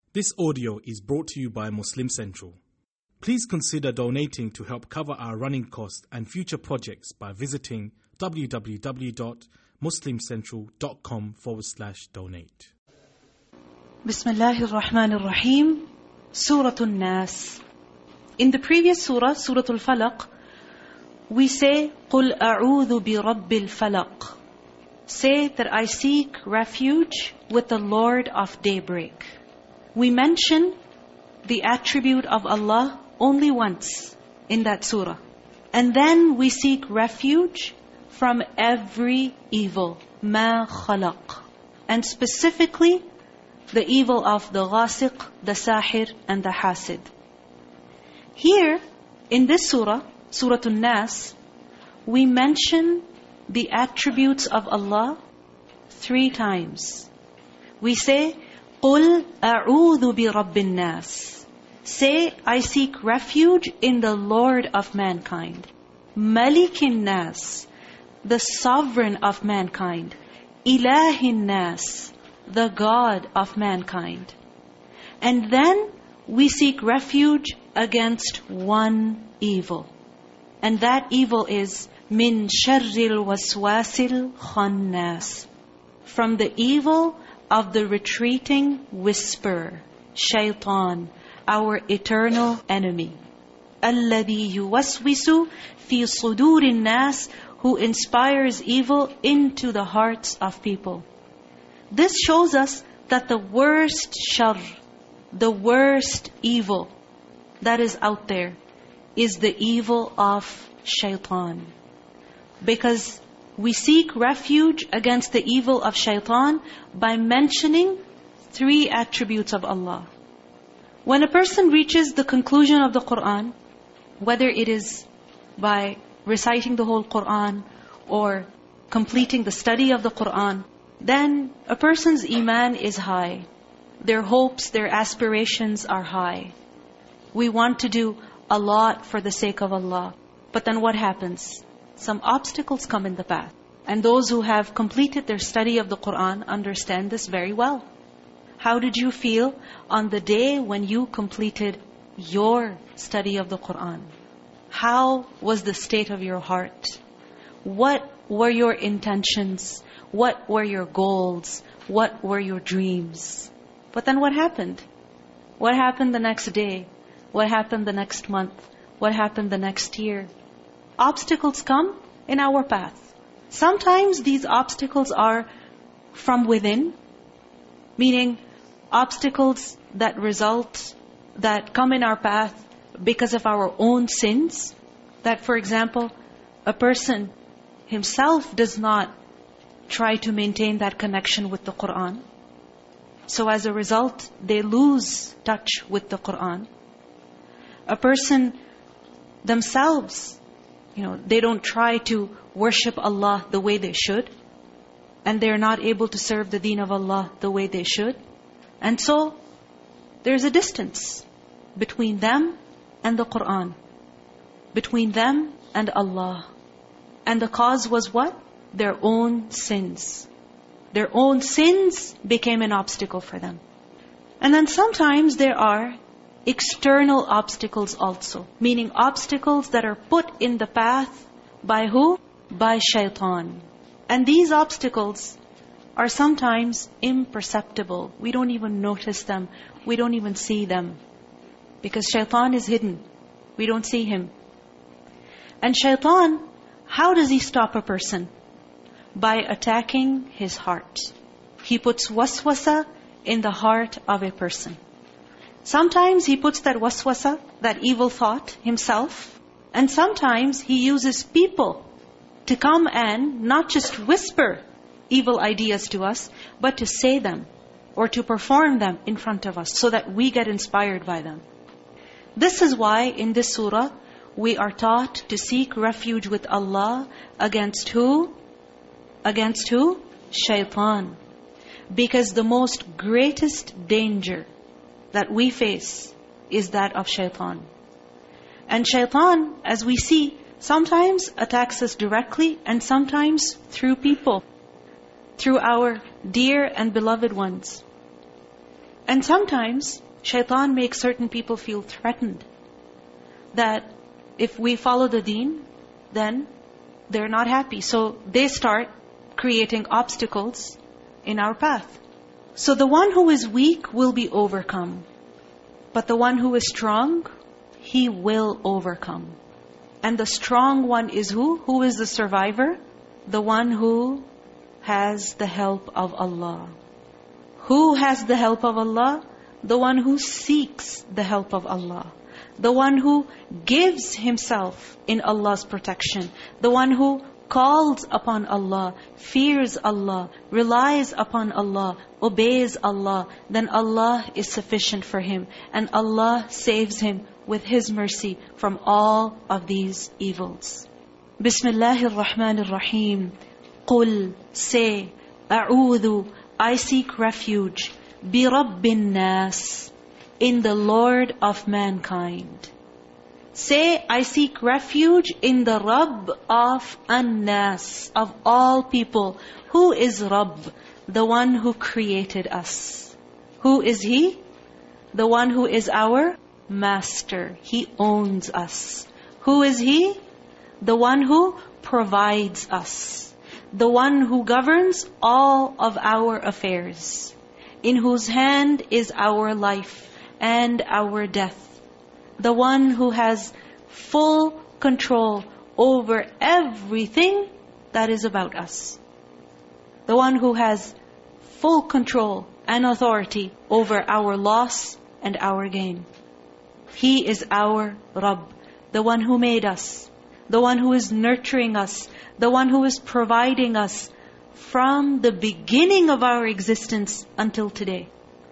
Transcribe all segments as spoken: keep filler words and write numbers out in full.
This audio is brought to you by Muslim Central. Please consider donating to help cover our running costs and future projects by visiting www.muslimcentral.com forward slash donate. Bismillahir Rahmanir Rahim. Surah An-Nas. In the previous surah, Surah Al-Falaq, we say, قُلْ أَعُوذُ بِرَبِّ الْفَلَقِ. Say that I seek refuge with the Lord of daybreak. We mention the attribute of Allah only once in that surah. And then we seek refuge from every evil. مَا خَلَقْ. And specifically, the evil of the ghasiq, the sahir, and the hasid. Here, in this surah, Surah An-Nas, we mention the attributes of Allah three times. We say, قُلْ أَعُوذُ بِرَبِّ النَّاسِ. Say, I seek refuge in the Lord of mankind. مَلِكِ النَّاسِ. The sovereign of mankind. إِلَهِ النَّاسِ. The God of mankind. And then we seek refuge against one evil. And that evil is مِن شَرِّ الْوَسْوَاسِ الْخَنَّاسِ. From the evil of the retreating whisperer, Shaitan, our eternal enemy. الَّذِي يُوَسْوِسُ فِي صُدُورِ النَّاسِ. Who inspires evil into the hearts of people. This shows us that the worst sharr, the worst evil that is out there is the evil of Shaitan. Because we seek refuge against the evil of Shaitan by mentioning three attributes of Allah. When a person reaches the conclusion of the Qur'an, whether it is by reciting the whole Qur'an or completing the study of the Qur'an, then a person's iman is high. Their hopes, their aspirations are high. We want to do a lot for the sake of Allah. But then what happens? Some obstacles come in the path. And those who have completed their study of the Qur'an understand this very well. How did you feel on the day when you completed your study of the Qur'an? How was the state of your heart? What were your intentions? What were your goals? What were your dreams? But then what happened? What happened the next day? What happened the next month? What happened the next year? Obstacles come in our path. Sometimes these obstacles are from within, meaning obstacles that result, that come in our path because of our own sins. That, for example, a person himself does not try to maintain that connection with the Qur'an. So as a result, they lose touch with the Qur'an. A person themselves, you know, they don't try to worship Allah the way they should. And they're not able to serve the deen of Allah the way they should. And so, there's a distance between them and the Qur'an. Between them and Allah. And the cause was what? Their own sins. Their own sins became an obstacle for them. And then sometimes there are external obstacles also. Meaning obstacles that are put in the path by who? By Shaitan. And these obstacles are sometimes imperceptible. We don't even notice them. We don't even see them. Because Shaitan is hidden. We don't see him. And Shaitan, how does he stop a person? By attacking his heart. He puts waswasa in the heart of a person. Sometimes he puts that waswasa, that evil thought, himself. And sometimes he uses people to come and not just whisper evil ideas to us, but to say them or to perform them in front of us so that we get inspired by them. This is why in this surah, we are taught to seek refuge with Allah against who? Against who? Shaitan. Because the most greatest danger that we face is that of Shaitan. And Shaitan, as we see, sometimes attacks us directly and sometimes through people, through our dear and beloved ones. And sometimes, shaitan makes certain people feel threatened that if we follow the deen, then they're not happy. So they start creating obstacles in our path. So the one who is weak will be overcome. But the one who is strong, he will overcome. And the strong one is who? Who is the survivor? The one who has the help of Allah. Who has the help of Allah? The one who seeks the help of Allah. The one who gives himself in Allah's protection. The one who calls upon Allah, fears Allah, relies upon Allah, obeys Allah. Then Allah is sufficient for him. And Allah saves him with His mercy from all of these evils. Bismillahir Rahmanir Rahim. Qul, say, A'udhu, I seek refuge, bi Rabbin Nas, in the Lord of mankind. Say, I seek refuge in the Rabb of An-Nas, of all people. Who is Rabb? The one who created us. Who is He? The one who is our Master. He owns us. Who is He? The one who provides us. The one who governs all of our affairs. In whose hand is our life and our death. The one who has full control over everything that is about us. The one who has full control and authority over our loss and our gain. He is our Rabb, the one who made us, the one who is nurturing us, the one who is providing us from the beginning of our existence until today.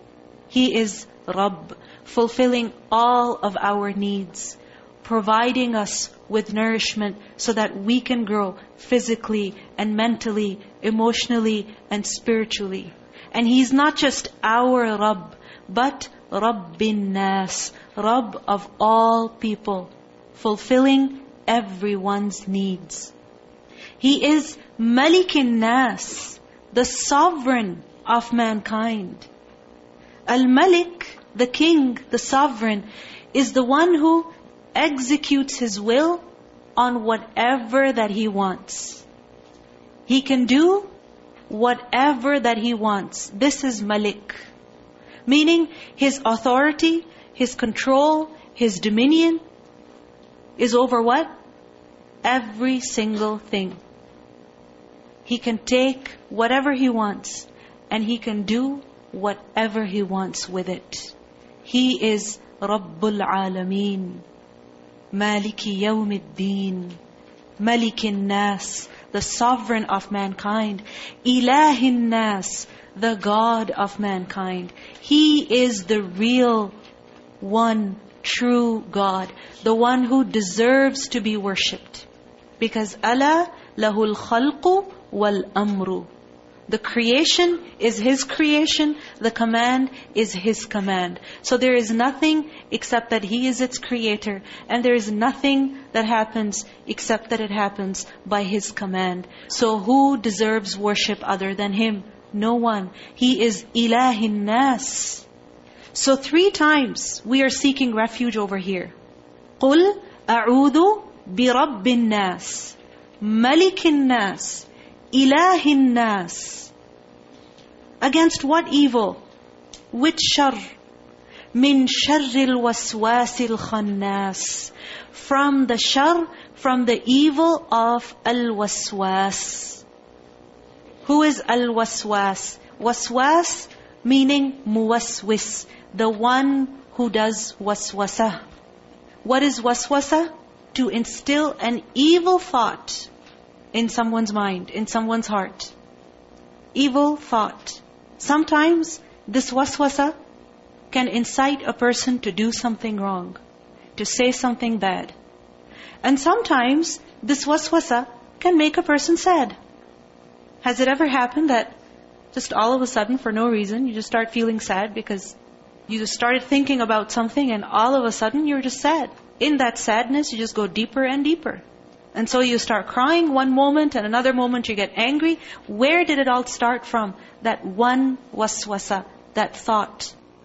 He is Rabb, fulfilling all of our needs, providing us with nourishment so that we can grow physically and mentally, emotionally and spiritually. And He's not just our Rabb, but Rabbin Nas, Rabb of all people, fulfilling everyone's needs. He is Malikin Nas, the sovereign of mankind. Al-Malik, the king, the sovereign, is the one who executes His will on whatever that He wants. He can do whatever that He wants. This is Malik. Meaning His authority, His control, His dominion is over what? Every single thing. He can take whatever He wants and He can do whatever He wants with it. He is Rabbul Alameen, Maliki Yawmiddin, Malikin Nas, the sovereign of mankind, Ilahin Nas, the God of mankind. He is the real one, true God, the one who deserves to be worshipped. Because Allah lahul khalqu wal amru. The creation is His creation, the command is His command. So there is nothing except that He is its creator, and there is nothing that happens except that it happens by His command. So who deserves worship other than Him? No one. He is Ilahin Nas. So three times we are seeking refuge over here. قُلْ أَعُوذُ بِرَبِّ النَّاسِ مَلِكِ النَّاسِ إِلَهِ النَّاسِ. Against what evil? Which shar? مِن شَرِّ الْوَسْوَاسِ الْخَنَّاسِ. From the shar, from the evil of al-waswas. Who is al-waswas? Waswas meaning muwaswis, the one who does waswasa. What is waswasa? To instill an evil thought in someone's mind, in someone's heart. Evil thought. Sometimes this waswasa can incite a person to do something wrong, to say something bad. And sometimes this waswasa can make a person sad. Has it ever happened that just all of a sudden, for no reason, you just start feeling sad because you just started thinking about something and all of a sudden you're just sad? In that sadness, you just go deeper and deeper. And so you start crying one moment and another moment you get angry. Where did it all start from? That one waswasa, that thought.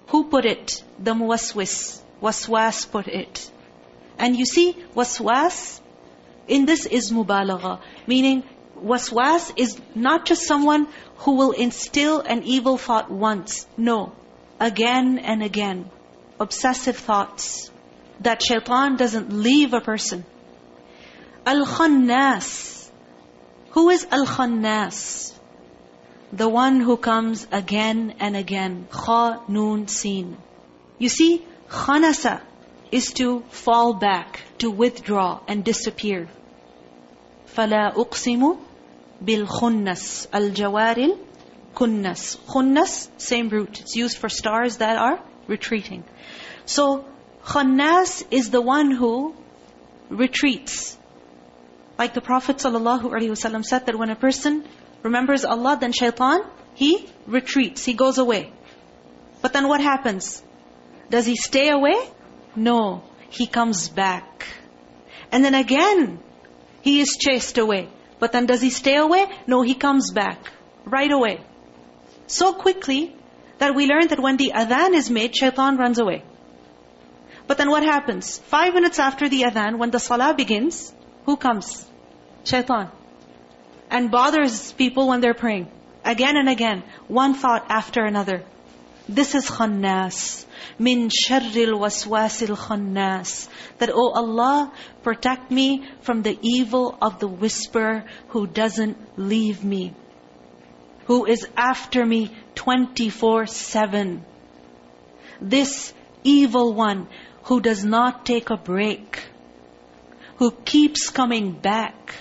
Who put it? The muwaswis. Waswas put it. And you see, waswas in this is mubalagha. Meaning, waswas is not just someone who will instill an evil thought once. No. Again and again. Obsessive thoughts. That shaitan doesn't leave a person. Al-Khannas. Who is Al-Khannas? The one who comes again and again. Kha, Noon, Sin. You see, Khanasa is to fall back, to withdraw and disappear. فَلَا أُقْسِمُ بِالْخُنَّسِ الْجَوَارِ الْكُنَّسِ. Khunnas, same root. It's used for stars that are retreating. So, Khannas is the one who retreats. Like the Prophet ﷺ said that when a person remembers Allah, then shaitan, he retreats, he goes away. But then what happens? Does he stay away? No, he comes back. And then again, he is chased away. But then does he stay away? No, he comes back right away. So quickly that we learn that when the adhan is made, shaitan runs away. But then what happens? Five minutes after the adhan, when the salah begins, who comes? Shaitan. And bothers people when they're praying. Again and again. One thought after another. This is Khannas. Min sharril waswasil khannas. That, oh Allah, protect me from the evil of the whisperer who doesn't leave me. Who is after me twenty-four seven. This evil one who does not take a break. Who keeps coming back.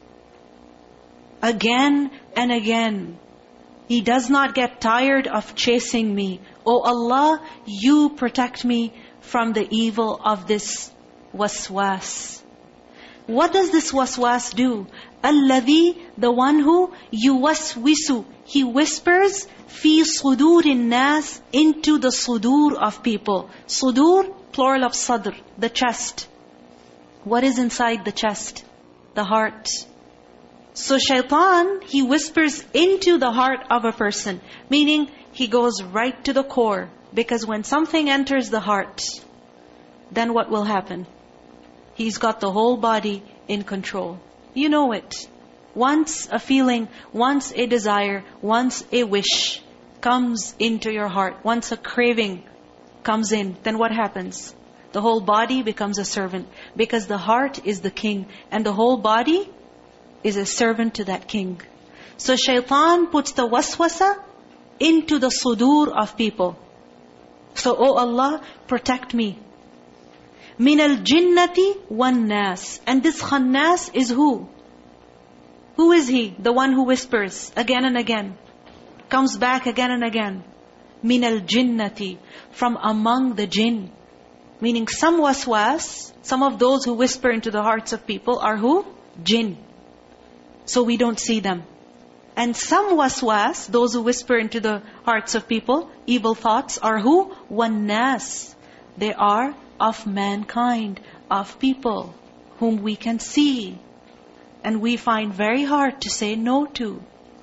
Again and again. He does not get tired of chasing me. Oh Allah, you protect me from the evil of this waswas. What does this waswas do? Alladhi, the one who yuwaswisu, he whispers fi sudurin nas, into the sudur of people. Sudur, plural of sadr, the chest. What is inside the chest? The heart. So shaitan, he whispers into the heart of a person. Meaning, he goes right to the core. Because when something enters the heart, then what will happen? He's got the whole body in control. You know it. Once a feeling, once a desire, once a wish comes into your heart, once a craving comes in, then what happens? The whole body becomes a servant. Because the heart is the king. And the whole body is a servant to that king. So shaitan puts the waswasa into the sudur of people. So, oh Allah, protect me. Min al-jinnati wan-nas. And this khannas is who? Who is he? The one who whispers again and again. Comes back again and again. Min al-jinnati. From among the jinn. Meaning some waswas, some of those who whisper into the hearts of people are who? Jinn. So we don't see them. And some waswas, those who whisper into the hearts of people, evil thoughts, are who? Wan-nas. They are of mankind, of people, whom we can see. And we find very hard to say no to.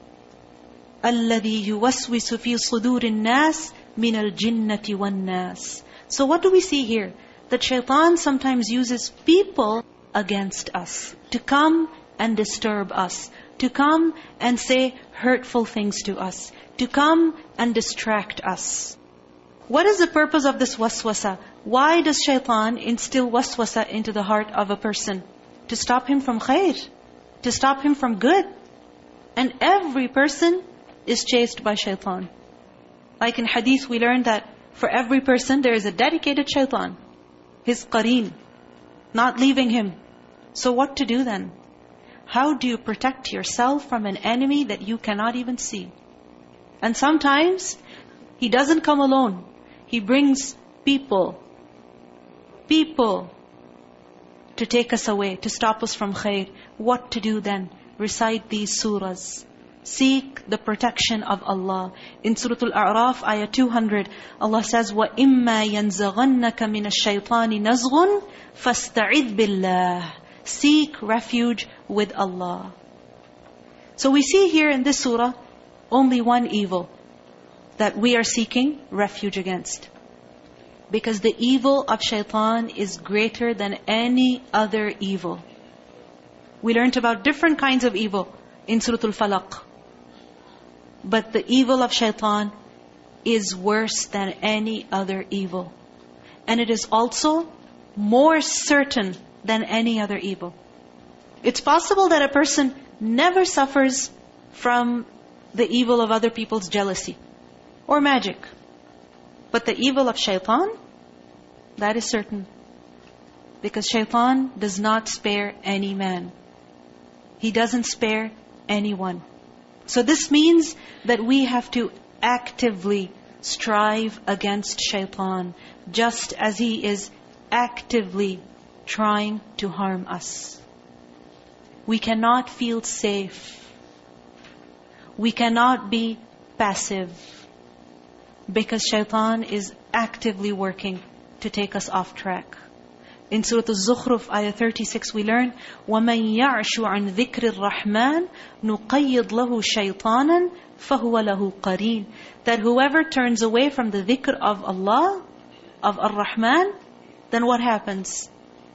الَّذِي يُوَسْوِسُ فِي صُدُورِ النَّاسِ مِنَ الْجِنَّةِ وَالنَّاسِ. So what do we see here? That shaitan sometimes uses people against us. To come and disturb us. To come and say hurtful things to us. To come and distract us. What is the purpose of this waswasa? Why does shaitan instill waswasa into the heart of a person? To stop him from khair. To stop him from good. And every person is chased by shaitan. Like in hadith we learned that for every person there is a dedicated shaitan. His qareen. Not leaving him. So what to do then? How do you protect yourself from an enemy that you cannot even see? And sometimes, he doesn't come alone. He brings people. People. To take us away, to stop us from khair. What to do then? Recite these surahs. Seek the protection of Allah. In Surah Al-A'raf, ayah two hundred, Allah says, وَإِمَّا يَنزَغَنَّكَ مِنَ الشَّيْطَانِ نَزْغٌ فَاسْتَعِذْ بِاللَّهِ. Seek refuge with Allah. So we see here in this surah, only one evil. that we are seeking refuge against. Because the evil of shaitan is greater than any other evil. We learned about different kinds of evil in Surah Al-Falaq. But the evil of shaitan is worse than any other evil. And it is also more certain than any other evil. It's possible that a person never suffers from the evil of other people's jealousy or magic. But the evil of shaitan, that is certain. Because shaitan does not spare any man. He doesn't spare anyone. So this means that we have to actively strive against shaitan, just as he is actively trying to harm us. We cannot feel safe. We cannot be passive, because shaitan is actively working to take us off track. In Surah Al-Zukhruf, ayah thirty-six, we learn, وَمَنْ يَعْشُ عَنْ ذِكْرِ الرَّحْمَنِ نُقَيِّضْ لَهُ شَيْطَانًا فَهُوَ لَهُ قَرِينٌ. That whoever turns away from the dhikr of Allah, of Ar-Rahman, then what happens?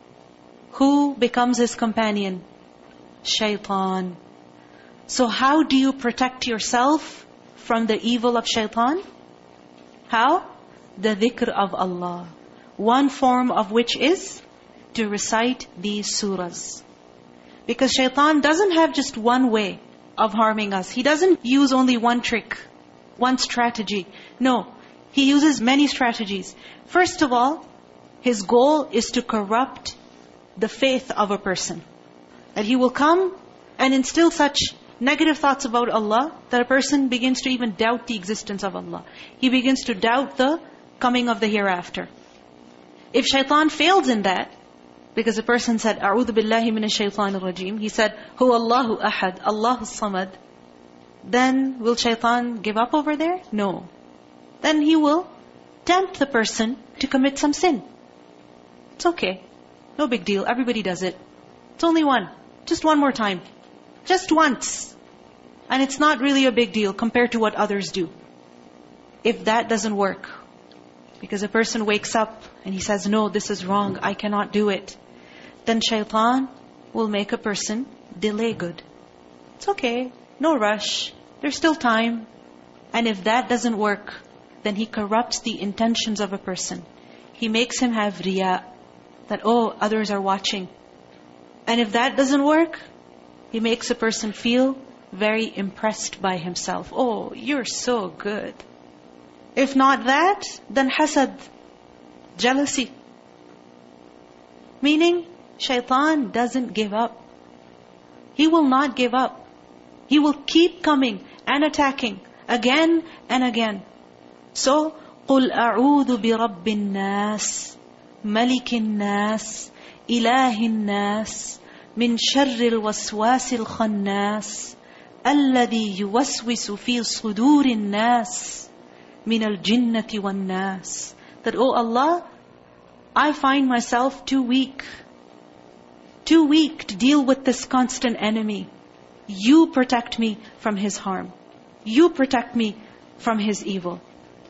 Who becomes his companion? Shaitan. So how do you protect yourself from the evil of shaitan? How? The dhikr of Allah. One form of which is to recite these surahs. Because shaitan doesn't have just one way of harming us. He doesn't use only one trick, one strategy. No, he uses many strategies. First of all, his goal is to corrupt the faith of a person. That he will come and instill such negative thoughts about Allah that a person begins to even doubt the existence of Allah. He begins to doubt the coming of the hereafter. If shaitan fails in that, because a person said, أَعُوذُ بِاللَّهِ مِنَ الشَّيْطَانِ الرَّجِيمِ, he said, هُوَ اللَّهُ أَحَدْ اللَّهُ الصَّمَدْ, then will shaitan give up over there? No. Then he will tempt the person to commit some sin. It's okay. No big deal. Everybody does it. It's only one. Just one more time. Just once. And it's not really a big deal compared to what others do. If that doesn't work, because a person wakes up and he says, no, this is wrong, I cannot do it, then shaitan will make a person delay good. It's okay. No rush. There's still time. And if that doesn't work, then he corrupts the intentions of a person. He makes him have riya, that, oh, others are watching. And if that doesn't work, he makes a person feel very impressed by himself. Oh, you're so good. If not that, then hasad, jealousy. Meaning, shaitan doesn't give up. He will not give up. He will keep coming and attacking again and again. So, قُلْ أَعُوذُ بِرَبِّ النَّاسِ مَلِكِ النَّاسِ إِلَهِ النَّاسِ مِنْ شَرِّ الْوَسْوَاسِ الْخَنَّاسِ الَّذِي يُوَسْوِسُ فِي صُدُورِ النَّاسِ مِنَ الْجِنَّةِ وَالنَّاسِ. That, oh Allah, I find myself too weak. Too weak to deal with this constant enemy. You protect me from his harm. You protect me from his evil.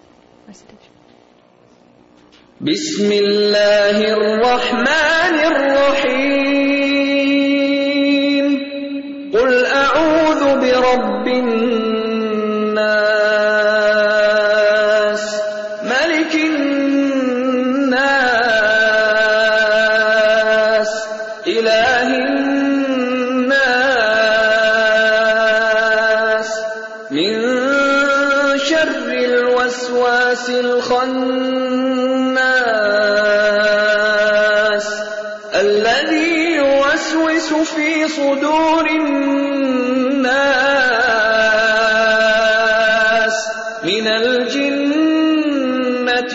بسم الله الرحمن الرحيم قل أعوذ برب الناس ملك الناس إله الناس من شر الوسواس الخناس الذي يوسوس في صدور الناس من الجنة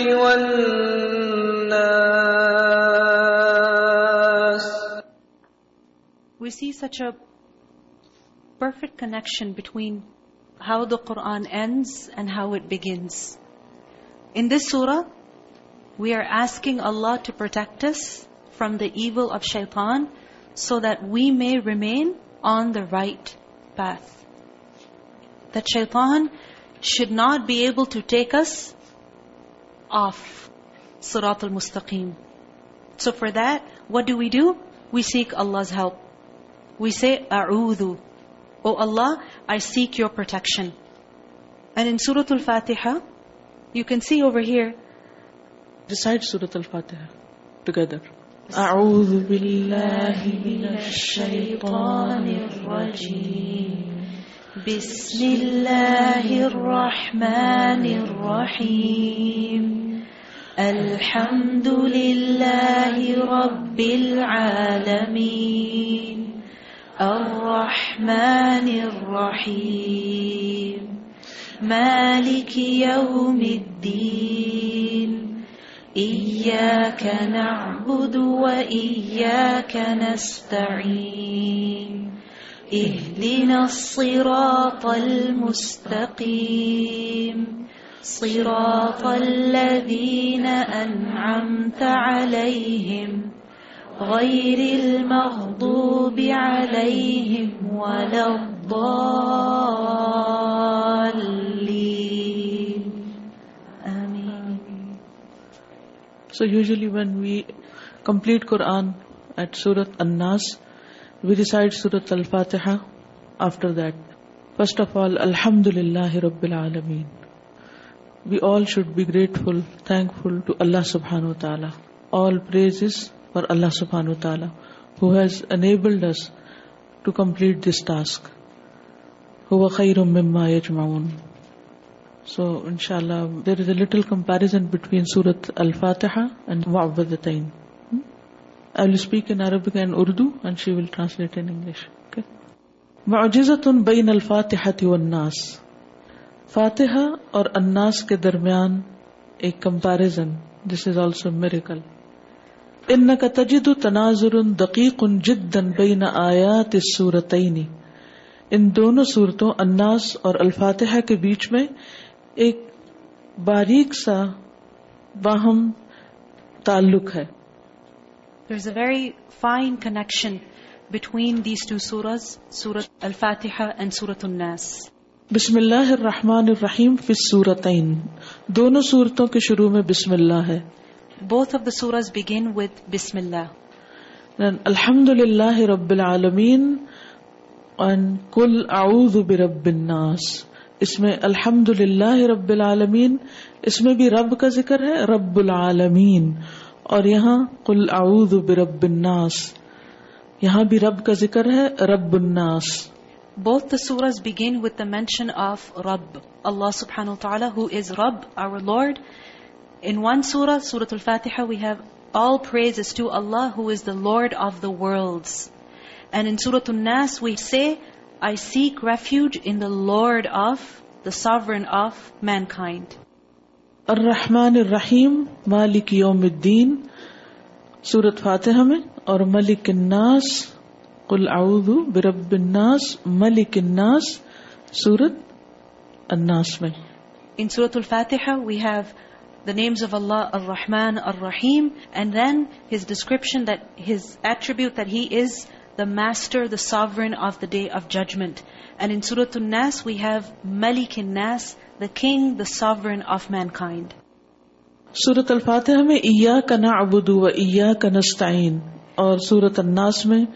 والناس. We see such a perfect connection between how the Qur'an ends and how it begins. In this surah, we are asking Allah to protect us from the evil of shaitan so that we may remain on the right path. That shaitan should not be able to take us off Sirat al-Mustaqim. So for that, what do we do? We seek Allah's help. We say, A'udhu. Oh Allah, I seek your protection. And in Surah Al-Fatiha, you can see over here. Recite Surah Al-Fatiha together. A'udhu billahi minash shaytanir rajim. Bismillahir Rahmanir Rahim. Alhamdulillahi Rabbil Alameen. Ar-Rahmanir Rahim. Maliki Yawmiddin. إياك نعبد وإياك نستعين اهدنا الصراط المستقيم صراط الذين أنعمت عليهم غير المغضوب عليهم ولا الضالين. So usually when we complete Quran at Surah An-Nas, we recite Surah Al-Fatiha after that. First of all, Alhamdulillahi Rabbil Alameen. We all should be grateful, thankful to Allah subhanahu wa ta'ala. All praises for Allah subhanahu wa ta'ala, who has enabled us to complete this task. Huwa khairum mimma yajma'un. So, inshallah, there is a little comparison between Surah Al-Fatiha and Mu'awwidhatayn. Hmm? I will speak in Arabic and Urdu, and she will translate in English. Okay? Mu'jizatun bayn al-Fatihati wan-Nas. Fatiha or An-Nas ke darmiyan a comparison. This is also a miracle. Innaka tajidu tanazurun daqiqun jiddan bayna ayati as-suratayni. In दोनों सूरतों अन्नास और अल-फातिहा के बीच में एक बारीक सा बाहम ताल्लुक है. There's a very fine connection between these two surahs, Surah Al-Fatiha and Surah An-Nas. बिस्मिल्लाहिर रहमानिर रहीम फिस सूरतैन. दोनों सूरतों के शुरू में बिस्मिल्लाह है. Both of the surahs begin with Bismillah. Then Alhamdulillahi Rabbil Alameen and Kul A'udhu bi Rabbin Nas. इसमें अल्हम्दुलिल्लाह रब्बिल आलमीन, इसमें भी रब का जिक्र है, रब्बुल आलमीन. और यहाँ कुल अऊज़ु बिरब्बिन नास, यहाँ भी रब का जिक्र है, रब्बुन नास. Both the surahs begin with the mention of Rabb, Allah subhanahu wa ta'ala, who is Rabb, our Lord. In one surah, Surah Al-Fatiha, we have all praises to Allah, who is the Lord of the worlds. And in Surah An-Nas, we say, I seek refuge in the Lord of, the Sovereign of mankind. Ar-Rahman Ar-Rahim, Malik Yawmiddin, Surah Fatiha में, और Malik An-Nas, Qul A'udhu bi Rabbin Nas, Malik An-Nas, Surah An-Nas में. In Surah Al-Fatiha, we have the names of Allah, Ar-Rahman, Ar-Rahim, and then His description that His attribute that He is the Master, the Sovereign of the Day of Judgment. And in Surah An-Nas, we have Malik An-Nas, the King, the Sovereign of mankind. Surah Al-Fatiha में इय्याका नअबुदु व इय्याका नस्तईन, और Surah An-Nas में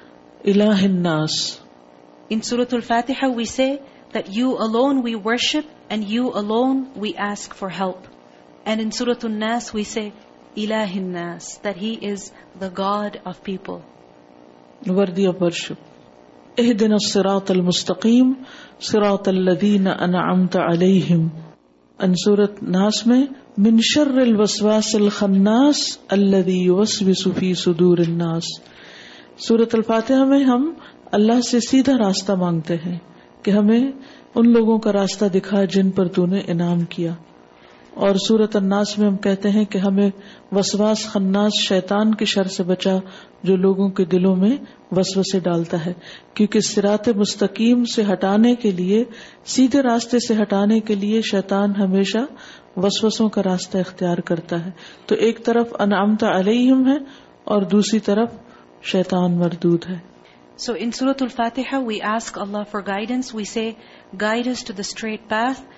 इलाहिन नास. In Surah Al-Fatiha, we say that you alone we worship and you alone we ask for help. And in Surah An-Nas, we say Ilahin Nas, that He is the God of people. Worthy of worship. اهدنا الصراط المستقيم صراط الذين أنعمت عليهم. And Surah Nas में من شر الوسواس الخناس الذي يوسوس في صدور الناس. Surah Al-Fatiha में हम अल्लाह से सीधा रास्ता मांगते हैं कि हमें उन लोगों का रास्ता दिखा जिन पर तूने इनाम किया. और सूरत अन्नास में हम कहते हैं कि हमें वसवास खन्नास शैतान के शर से बचा जो लोगों के दिलों में वसवसे डालता है, क्योंकि सिरात मुस्तकीम से हटाने के लिए, सीधे रास्ते से हटाने के लिए शैतान हमेशा वसवसों का रास्ता इख्तियार करता है. तो एक तरफ अनअमता अलैहिम है और दूसरी तरफ शैतान मरदूद है. So in Surah Al-Fatiha, we ask Allah for guidance. We say, guide us to the straight path.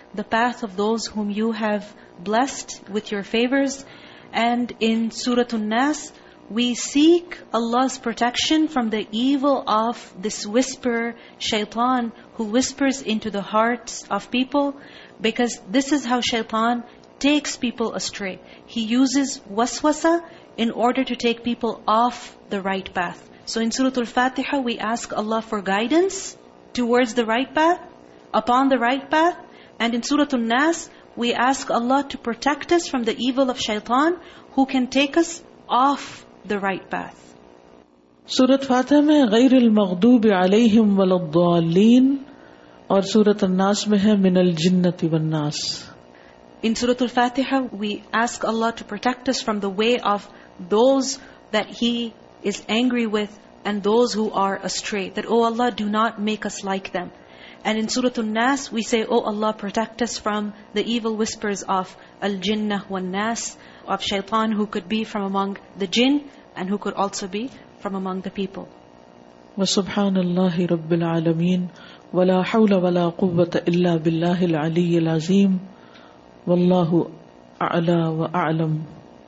the path of those whom you have blessed with your favors. And in Surah An-Nas, we seek Allah's protection from the evil of this whisperer, shaitan, who whispers into the hearts of people, because this is how shaitan takes people astray. He uses waswasa in order to take people off the right path. So in Surah Al-Fatiha, we ask Allah for guidance towards the right path, upon the right path. And in Surah An-Nas, we ask Allah to protect us from the evil of shaitan, who can take us off the right path. सूरत फातिहा में गैर المغضوب عليهم ولا الضالين और सूरत अन्नास में है मिनल जिन्नति वन्नास. In Surah Al-Fatiha, we ask Allah to protect us from the way of those that He is angry with and those who are astray. That, oh Allah, do not make us like them. And in Surah An-Nas, we say, oh Allah, protect us from the evil whispers of al-jinnah wan-nas, of shaitan, who could be from among the jinn and who could also be from among the people. وَسُبْحَانَ اللَّهِ رَبِّ الْعَالَمِينَ وَلَا حَوْلَ وَلَا قُوَّةَ إِلَّا بِاللَّهِ الْعَلِيِّ الْعَظِيمِ وَاللَّهُ أَعْلَى وَأَعْلَمُ.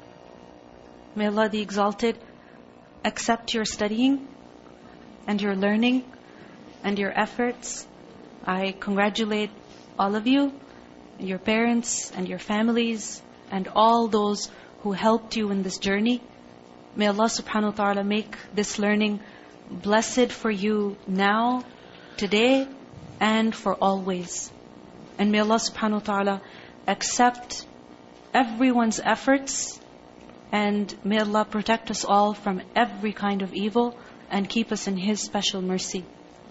May Allah the Exalted accept your studying and your learning and your efforts. I congratulate all of you, your parents and your families, and all those who helped you in this journey. May Allah subhanahu wa ta'ala make this learning blessed for you now, today, and for always. And may Allah subhanahu wa ta'ala accept everyone's efforts, and may Allah protect us all from every kind of evil and keep us in His special mercy.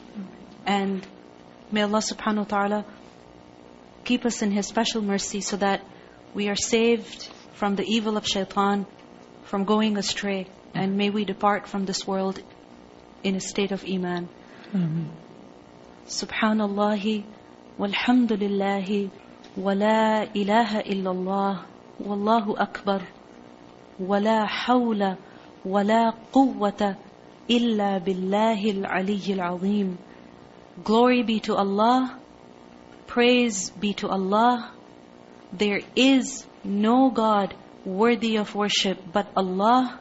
And may Allah subhanahu wa ta'ala keep us in His special mercy so that we are saved from the evil of shaitan, from going astray, and may we depart from this world in a state of iman. Amen. Subhanallahi walhamdulillahi wa la ilaha illallah wallahu akbar wa la hawla wa la quwwata illa billahi al-aliyyil azim. Glory be to Allah, praise be to Allah. There is no God worthy of worship but Allah.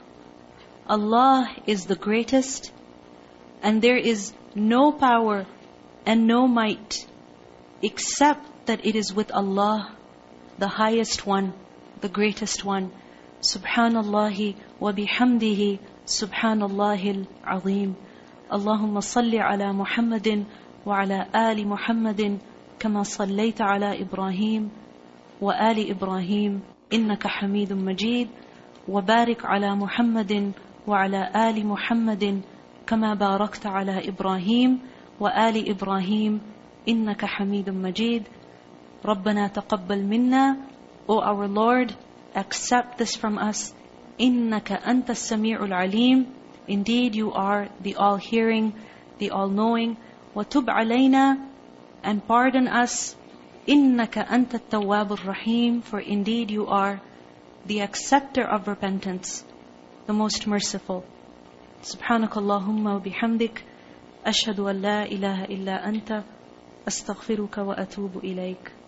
Allah is the greatest, and there is no power and no might except that it is with Allah, the highest one, the greatest one. Subhanallahi wa bihamdihi, subhanallahil azim. Allahumma salli ala Muhammadin wa ala ali Muhammadin kama sallayta ala Ibrahim wa ali Ibrahim innaka hamidun majid. Wa barik ala Muhammadin wa ala ali Muhammadin kama barakta ala Ibrahim wa ali Ibrahim innaka hamidun majid. Rabbana taqabbal minna, O our Lord, accept this from us. Innaka anta as-sami'ul alim. Indeed, you are the all-hearing, the all-knowing. Wa tub alayna, and pardon us. Innaka anta at-tawwabur rahim. For indeed you are the acceptor of repentance, the most merciful. Subhanakallahumma wa bihamdik, ashhadu an la ilaha illa anta, astaghfiruka wa atubu ilayk.